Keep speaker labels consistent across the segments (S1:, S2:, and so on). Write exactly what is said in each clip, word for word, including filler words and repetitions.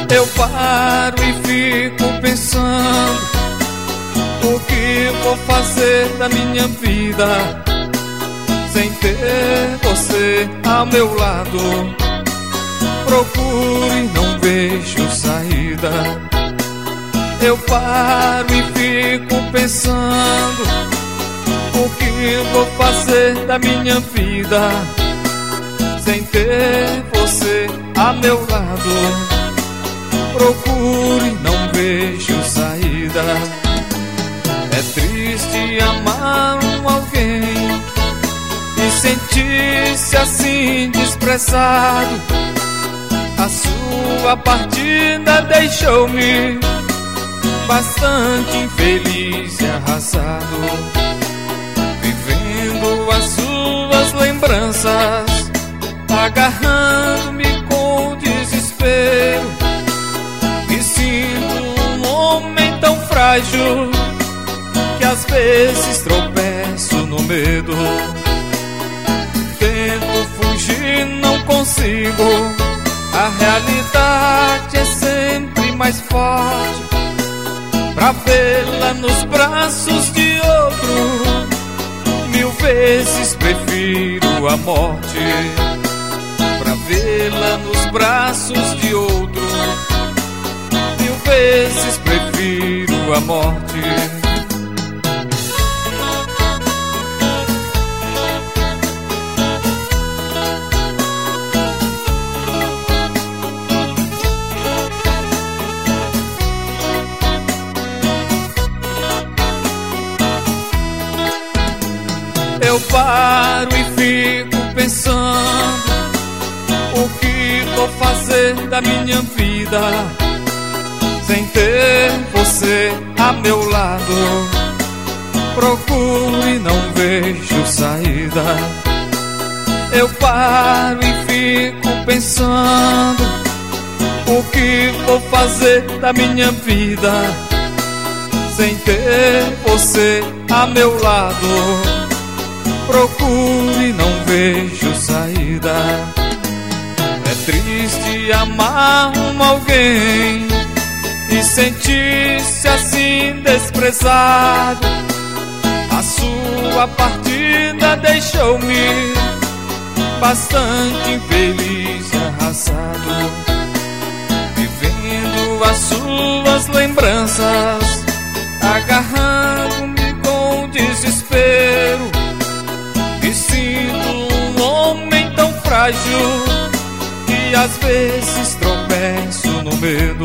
S1: Eu paro e fico pensando o que vou fazer da minha vida sem ter você ao meu lado. Procuro e não vejo saída. Eu paro e fico pensando o que vou fazer da minha vida sem ter você a meu lado. Procuro e não vejo saída. É triste amar um alguém e sentir-se assim desprezado. A sua partida deixou-me bastante infeliz e arrasado, vivendo as suas lembranças, agarrando-me com desespero. Me sinto um homem tão frágil que às vezes tropeço no medo. Tento fugir, não consigo. A realidade é sempre mais forte pra vê-la nos braços de outro. Mil vezes prefiro a morte pra vê-la nos braços de outro. Mil vezes prefiro a morte. Eu paro e fico pensando o que vou fazer da minha vida sem ter você a meu lado. Procuro e não vejo saída. Eu paro e fico pensando o que vou fazer da minha vida sem ter você a meu lado. Procuro e não vejo saída. É triste amar um alguém e sentir-se assim desprezado. A sua partida deixou-me bastante infeliz e arrasado, vivendo as suas lembranças, agarrando-me com desespero. Me sinto um homem tão frágil que às vezes tropeço no medo.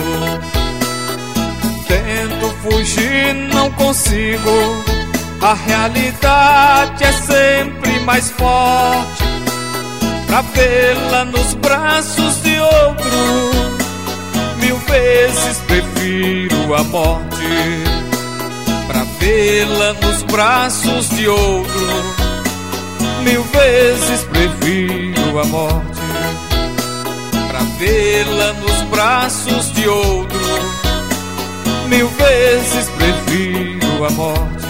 S1: Tento fugir, não consigo. A realidade é sempre mais forte pra vê-la nos braços de outro. Mil vezes prefiro a morte pra vê-la nos braços de outro. Mil vezes prefiro a morte pra vê-la nos braços de outro. Mil vezes prefiro a morte